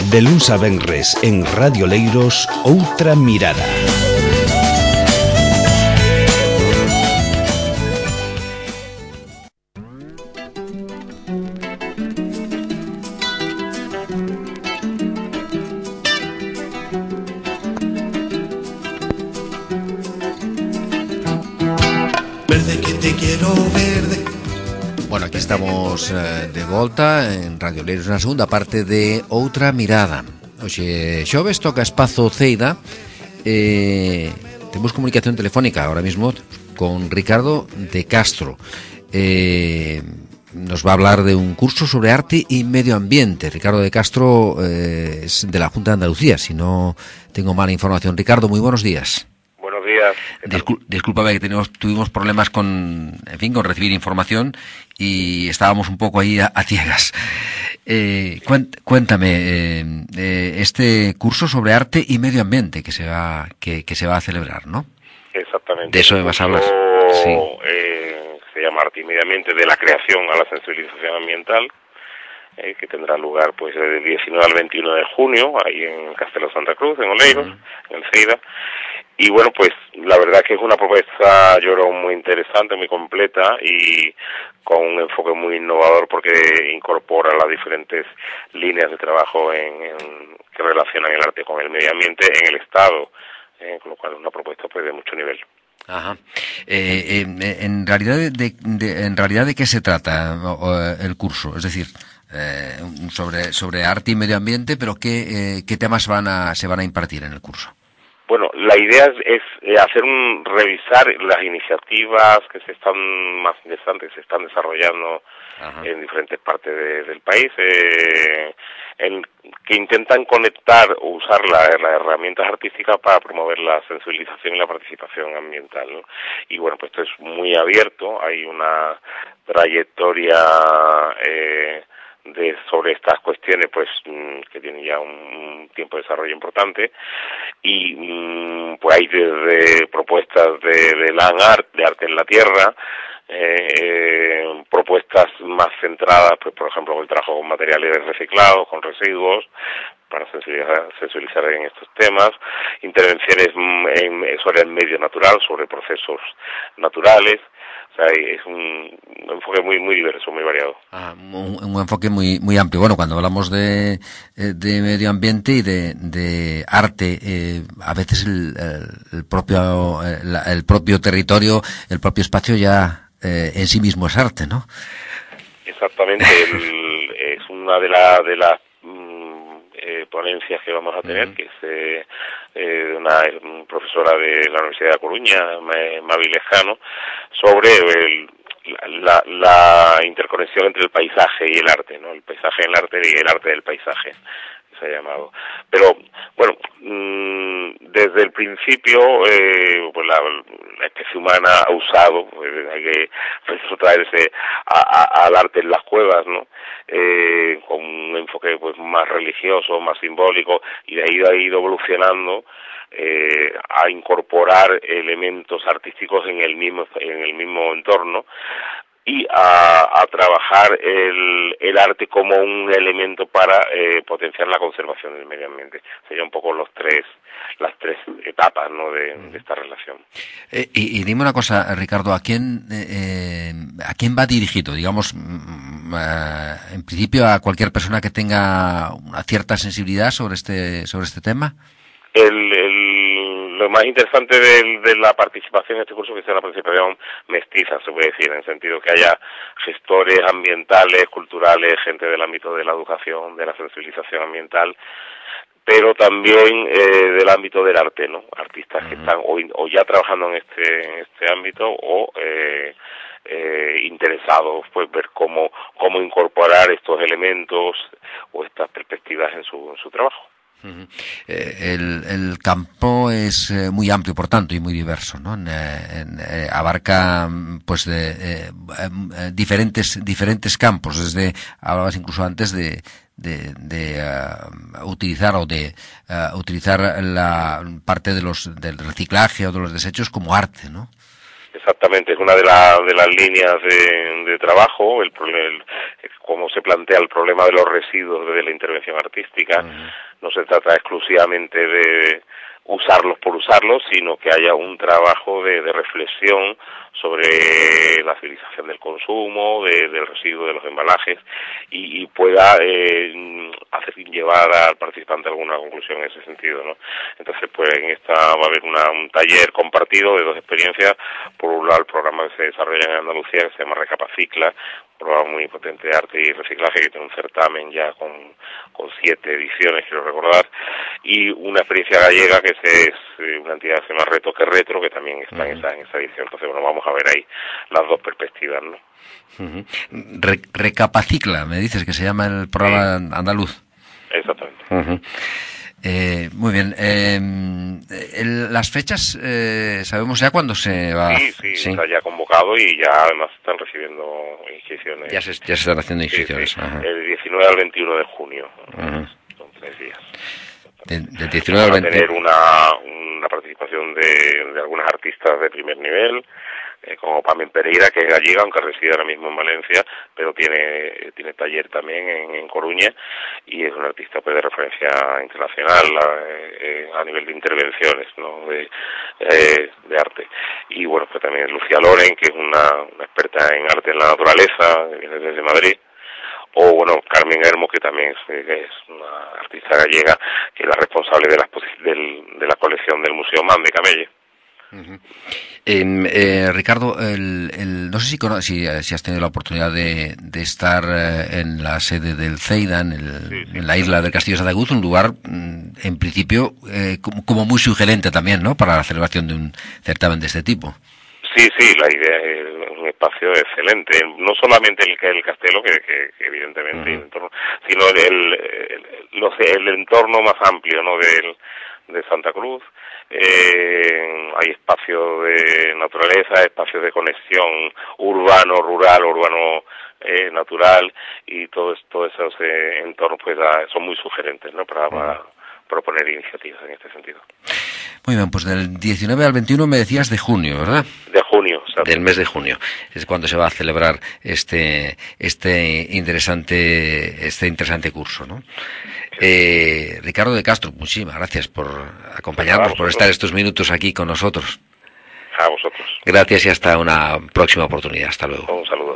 De luns a venres en Radio Leiros, Outra Mirada. Verde que te quiero verde. Bueno, aquí estamos de volta en Radio Leiros na segunda parte de Outra Mirada. Oxe, xoves toca Espazo Ceida. Temos comunicación telefónica ahora mismo con Ricardo de Castro. Nos va a hablar de un curso sobre arte y medio ambiente. Ricardo de Castro es de la Junta de Andalucía, si no tengo mala información. Ricardo, muy buenos días. Buenos días. Discúlpame que tuvimos problemas con recibir información y estábamos un poco ahí a ciegas. Cuéntame, este curso sobre arte y medio ambiente que se va a celebrar, ¿no? Exactamente. De eso me vas a hablar. Sí. Se llama Arte y Medio Ambiente, de la creación a la sensibilización ambiental, que tendrá lugar pues del 19 al 21 de junio, ahí en Castelo Santa Cruz, en Oleiros, en el Ceida. Y bueno, pues la verdad que es una propuesta, yo creo, muy interesante, muy completa y con un enfoque muy innovador porque incorpora las diferentes líneas de trabajo que relacionan el arte con el medio ambiente en el Estado, con lo cual es una propuesta pues de mucho nivel. Ajá. En realidad, ¿de qué se trata el curso? Es decir, sobre arte y medio ambiente, pero ¿qué temas se van a impartir en el curso? Bueno, la idea es revisar las iniciativas que más interesantes que se están desarrollando en diferentes partes del país, que intentan conectar o usar las herramientas artísticas para promover la sensibilización y la participación ambiental, ¿no? Y bueno, pues esto es muy abierto, hay una trayectoria sobre estas cuestiones pues que tienen ya un tiempo de desarrollo importante y pues hay desde propuestas de land art, de arte en la tierra, propuestas más centradas pues por ejemplo con el trabajo con materiales reciclados, con residuos para sensibilizar en estos temas, intervenciones sobre el medio natural, sobre procesos naturales. O sea, es un enfoque muy muy diverso, muy variado. Un enfoque muy amplio. Bueno, cuando hablamos de medio ambiente y de arte, a veces el propio territorio, el propio espacio ya en sí mismo es arte, ¿no? Exactamente. Es una de las ponencias que vamos a tener, que es una profesora de la Universidad de Coruña, Mavi Lejano, sobre la interconexión entre el paisaje y el arte, ¿no? El paisaje en el arte y el arte del paisaje, se ha llamado. Pero, bueno, desde el principio, pues la especie humana ha usado, hay que traerse al arte en las cuevas, ¿no? Con un enfoque pues más religioso, más simbólico, y de ahí ha ido evolucionando a incorporar elementos artísticos en el mismo entorno y a trabajar el arte como un elemento para potenciar la conservación del medio ambiente. Serían un poco las tres etapas, ¿no?, de esta relación. Y dime una cosa, Ricardo, ¿a quién va dirigido? Digamos, en principio a cualquier persona que tenga una cierta sensibilidad sobre este tema. Lo más interesante de la participación en este curso es que sea una participación mestiza, se puede decir, en el sentido que haya gestores ambientales, culturales, gente del ámbito de la educación, de la sensibilización ambiental, pero también del ámbito del arte, ¿no? Artistas que están o ya trabajando en este ámbito o interesados, pues ver cómo incorporar estos elementos o estas perspectivas en su trabajo. El campo es muy amplio, por tanto, y muy diverso, ¿no? Abarca pues diferentes campos. Hablabas incluso antes de utilizar utilizar la parte del reciclaje o de los desechos como arte, ¿no? Exactamente, es una de las líneas de trabajo, cómo se plantea el problema de los residuos desde la intervención artística. No se trata exclusivamente de usarlos por usarlos, sino que haya un trabajo de reflexión sobre la civilización del consumo, del residuo de los embalajes, y pueda hacer llevar al participante a alguna conclusión en ese sentido, ¿no? Entonces, pues en esta va a haber un taller compartido de dos experiencias. Por un lado, el programa que se desarrolla en Andalucía, que se llama Recapacicla, un programa muy potente de arte y reciclaje, que tiene un certamen ya con 7 ediciones, quiero recordar, y una experiencia gallega que es una entidad que se llama Retoque Retro, que también está en esa edición. Entonces, bueno, vamos a ver ahí las dos perspectivas, ¿no? Recapacicla, me dices que se llama el programa andaluz. Exactamente. Muy bien. Las fechas, ¿sabemos ya cuándo se va? Sí, está ya convocado y ya además están recibiendo inscripciones. Ya se están haciendo inscripciones. Sí. El 19 al 21 de junio. Son 3 días. Del 19 al 21. Va a tener una participación de algunas artistas de primer nivel, como Pamen Pereira, que es gallega, aunque reside ahora mismo en Valencia, pero tiene taller también en Coruña, y es una artista pues de referencia internacional a nivel de intervenciones, ¿no? de arte. Y bueno, pues también Lucía Loren, que es una experta en arte en la naturaleza, viene desde Madrid. O bueno, Carmen Hermo, que también es una artista gallega, que es la responsable de la colección del Museo MAN de Camelle. Ricardo, no sé si has tenido la oportunidad de estar en la sede del CEIDAN, en la isla del Castillo de Santa Cruz, un lugar en principio como muy sugerente también, ¿no?, para la celebración de un certamen de este tipo. Sí, la idea es un espacio excelente, no solamente el castelo, que evidentemente, sino el entorno más amplio, ¿no?, de Santa Cruz. Hay espacios de naturaleza, espacios de conexión urbano-rural, urbano-natural, y todos esos entornos pues son muy sugerentes, ¿no?, para proponer iniciativas en este sentido. Muy bien, pues del 19 al 21 me decías de junio, ¿verdad? De junio, ¿sabes? Del mes de junio es cuando se va a celebrar este interesante curso, ¿no? Ricardo de Castro, muchísimas gracias por acompañarnos, por estar estos minutos aquí con nosotros. A vosotros. Gracias y hasta una próxima oportunidad. Hasta luego. Un saludo.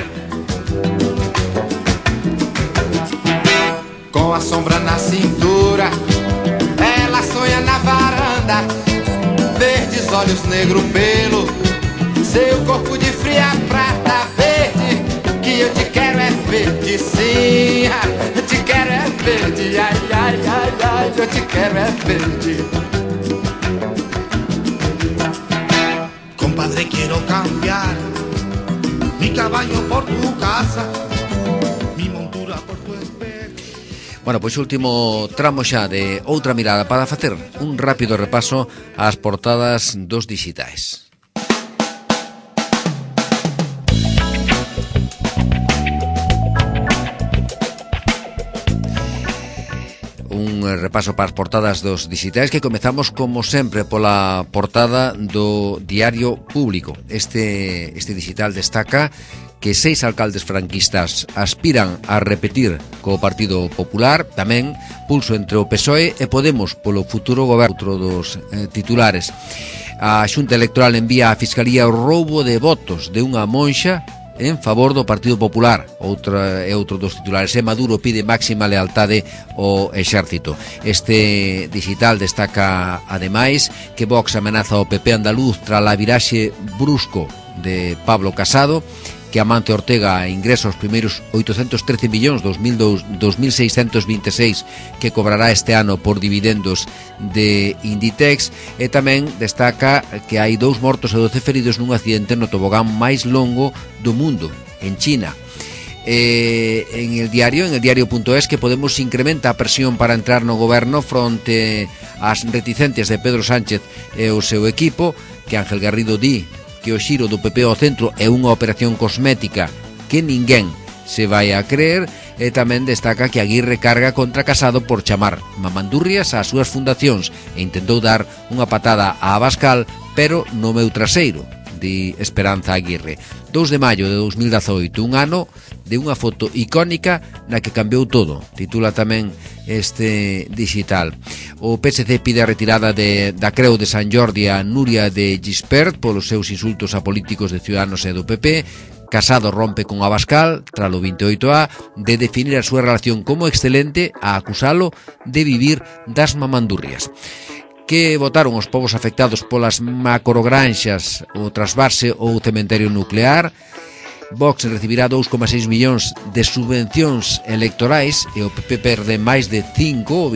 Com a sombra na cintura, ela sonha na varanda, verdes olhos, negro pelo, seu corpo de fria prata verde, que eu te quero é verde, sim, eu te quero é verde, ai, ai, ai, ai, eu te quero é verde. Compadre, quiero cambiar mi caballo por tu casa, mi montura por tu espejo. Bueno, pois último tramo xa de outra mirada para facer un rápido repaso ás portadas dos dixitais. Un repaso para as portadas dos dixitais que comezamos como sempre pola portada do Diario Público. Este dixital destaca que 6 alcaldes franquistas aspiran a repetir co Partido Popular, tamén pulso entre o PSOE e Podemos polo futuro goberno. Outro dos titulares. A Xunta Electoral envía á Fiscalía o roubo de votos de unha monxa en favor do Partido Popular. Outro dos titulares. Maduro pide máxima lealtade ao exército. Este digital destaca ademais que Vox amenaza ao PP andaluz tras a viraxe brusco de Pablo Casado, que Amancio Ortega ingresa os primeiros 813 millóns 2.626 que cobrará este ano por dividendos de Inditex, e tamén destaca que hai 2 mortos e 12 feridos nun accidente no tobogán máis longo do mundo, en China. En el diario.es, que Podemos incrementa a presión para entrar no goberno fronte ás reticencias de Pedro Sánchez e o seu equipo, que Ángel Garrido di que o xiro do PP ao centro é unha operación cosmética que ninguén se vai a creer, e tamén destaca que Aguirre carga contra Casado por chamar mamandurrias ás súas fundacións e intentou dar unha patada a Abascal, pero no meu traseiro, di Esperanza Aguirre. 2 de maio de 2018, un ano de unha foto icónica na que cambiou todo, titula tamén este digital. O PSC pide a retirada da Creu de San Jordi a Núria de Gispert polos seus insultos a políticos de Ciudadanos e do PP. Casado rompe con Abascal, tralo 28A, de definir a súa relación como excelente a acusalo de vivir das mamandurrias. Que votaron os povos afectados polas macrogranxas, o trasvase ou cementerio nuclear. Vox recibirá 2,6 millóns de subvencións electorais e o PP perde máis de 5, o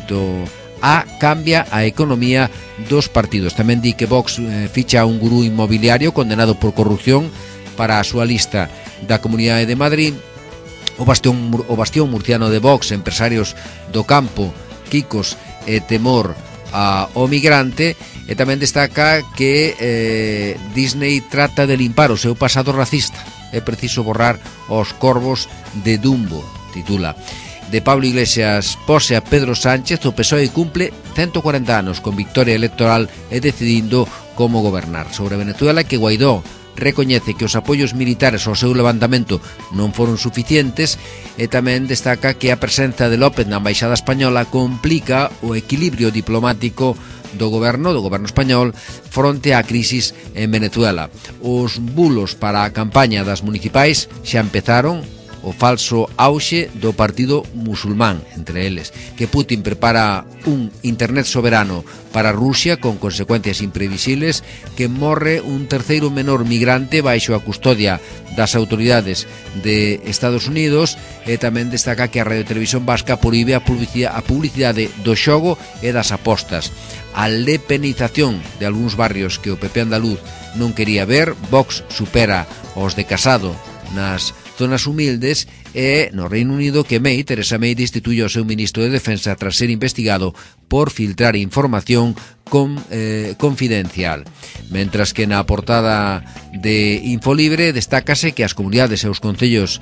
28A cambia a economía dos partidos. Tamén di que Vox ficha un gurú inmobiliario condenado por corrupción para a súa lista da Comunidade de Madrid. O bastión murciano de Vox, empresarios do campo, Kikos e temor ao migrante. E tamén destaca que Disney trata de limpar o seu pasado racista. É preciso borrar os corvos de Dumbo, titula. De Pablo Iglesias pose a Pedro Sánchez, o PSOE cumple 140 anos con victoria electoral e decidindo como gobernar. Sobre Venezuela, que Guaidó recoñece que os apoios militares ao seu levantamento non foron suficientes e tamén destaca que a presenza de López na Embaixada Española complica o equilibrio diplomático do goberno español fronte á crisis en Venezuela. Os bulos para a campaña das municipais xa empezaron, o falso auxe do partido musulmán, entre eles, que Putin prepara un internet soberano para Rusia con consecuencias imprevisibles, que morre un terceiro menor migrante baixo a custodia das autoridades de Estados Unidos, e tamén destaca que a Radio Televisión Vasca proíbe a publicidade do xogo e das apostas. A lepenización de algúns barrios que o PP andaluz non quería ver. Vox supera os de Casado nas zonas humildes, e no Reino Unido que Teresa May destituye ao seu ministro de Defensa tras ser investigado por filtrar información confidencial. Mentras que na portada de Infolibre destácase as comunidades e os concellos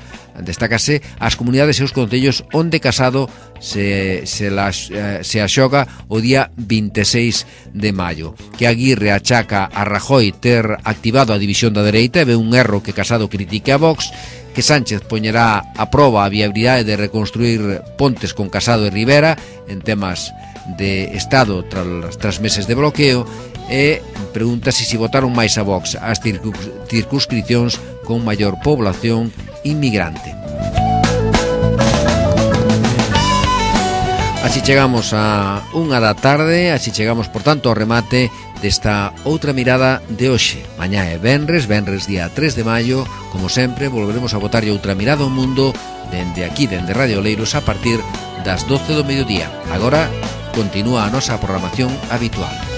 onde Casado se axoga o día 26 de maio. Que Aguirre achaca a Rajoy ter activado a división da dereita e ve un erro que Casado critique a Vox. Que Sánchez poñerá a proba a viabilidade de reconstruir pontes con Casado e Rivera en temas de Estado tras meses de bloqueo, e pregunta se votaron máis a Vox as circunscricións con maior población inmigrante. Así chegamos a 1 da tarde, así chegamos, por tanto, ao remate desta outra mirada de hoxe. Mañá é venres día 3 de maio. Como sempre, volveremos a botarlle outra mirada ao mundo dende aquí, dende Radio Oleiros, a partir das 12 do mediodía. Agora continúa a nosa programación habitual.